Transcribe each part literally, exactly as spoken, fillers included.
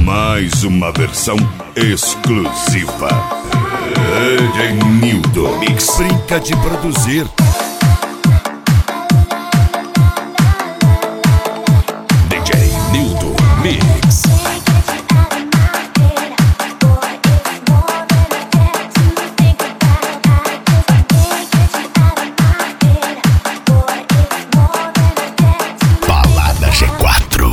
Mais uma versão exclusiva. D J Nildo Mix. Brinca de produzir. D J Nildo Mix. Balada G quatro.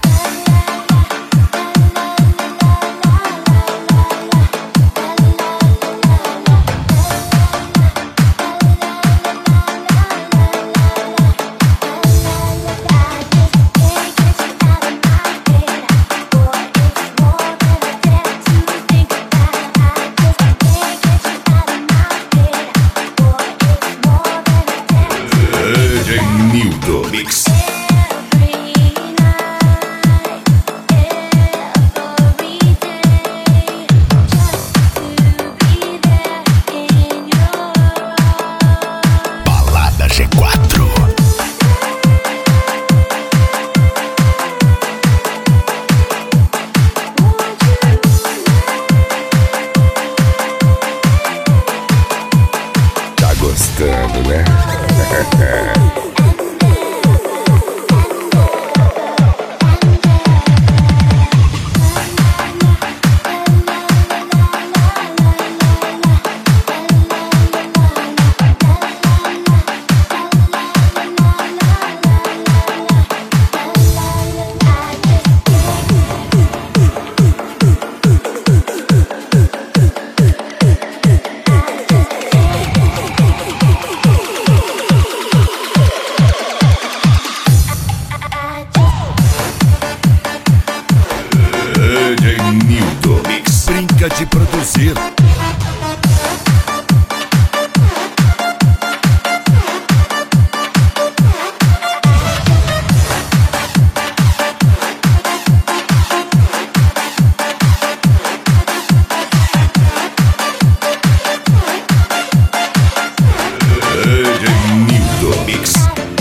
D J Nildo Mix. Balada G quatro. Tá gostando, né? D J Nildo Mix. Brinca de produzir. D J Nildo Mix.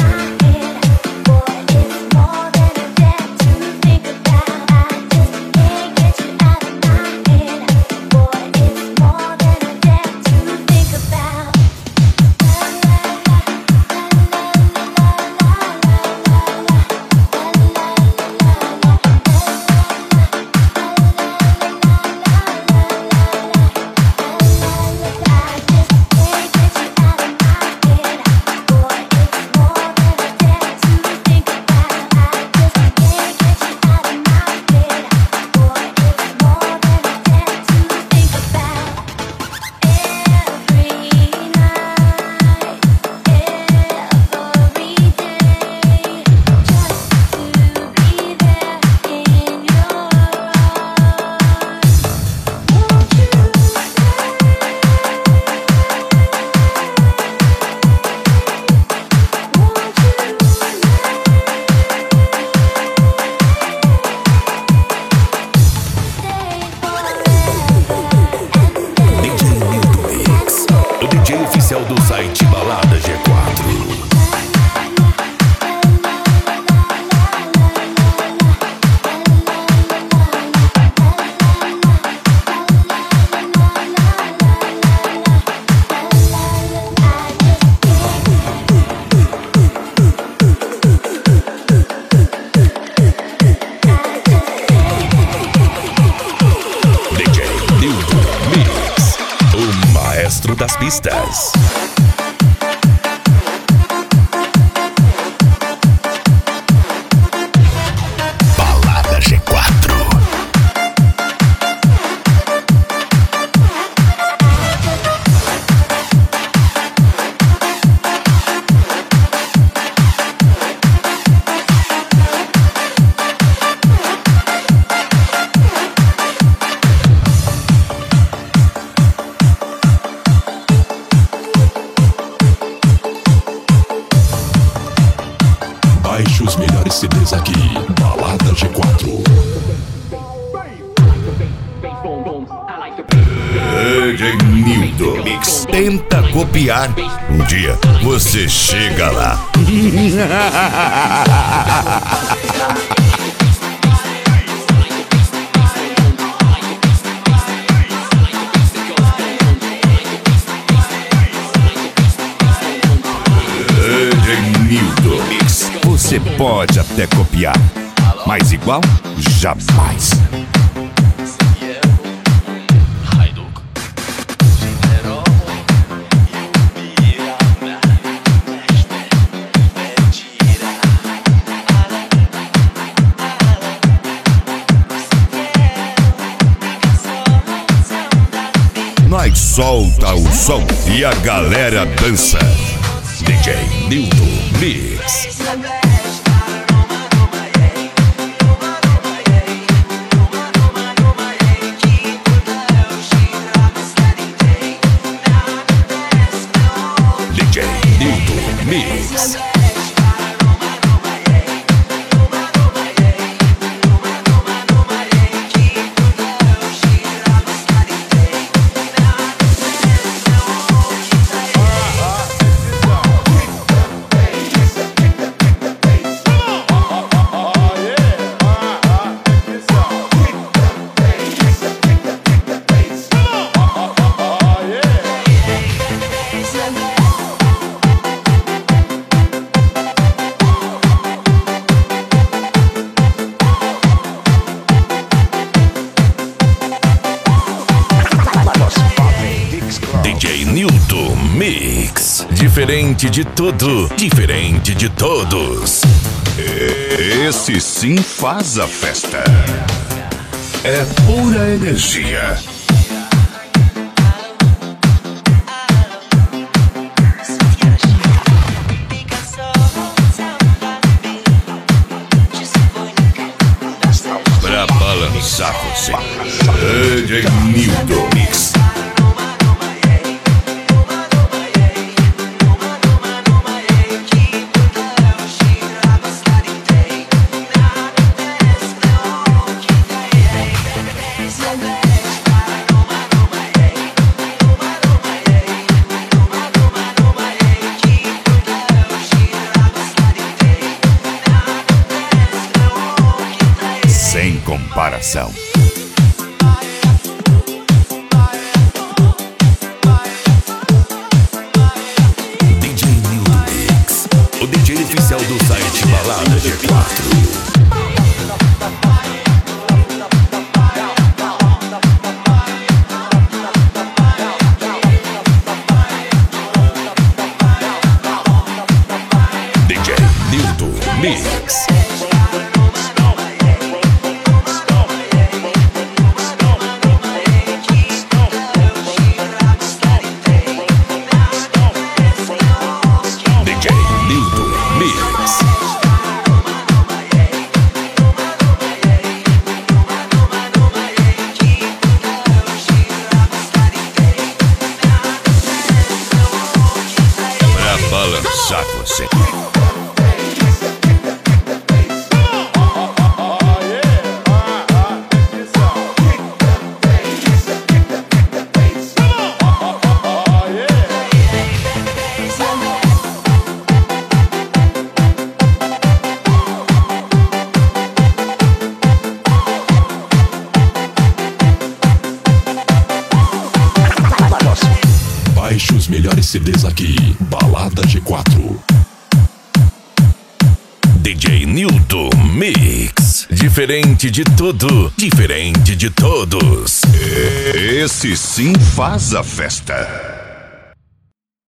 Oficial do site Balada G quatro. D J Nildo Mix, o maestro das pistas. Balada G quatro. Baixe os melhores C Ds aqui, Balada G quatro. D J Nildo Mix. Tenta copiar, um dia você chega lá. você pode até copiar, mas igual, jamais. Nós solta o som e a galera dança. D J Nilton Mix. D J Nilton Mix. D J Nilton Mix. Diferente de tudo, diferente de todos. Esse sim faz a festa. É pura energia. Pra balançar você. D J Nilton Mix. Sem comparação. D J Nilton Mix, o D J oficial do site Balada G quatro. D J Nilton Mix. Pra balançar você. Baixe os melhores C Ds aqui, Balada G quatro. D J Nilton Mix. Diferente de tudo, diferente de todos. Esse sim faz a festa.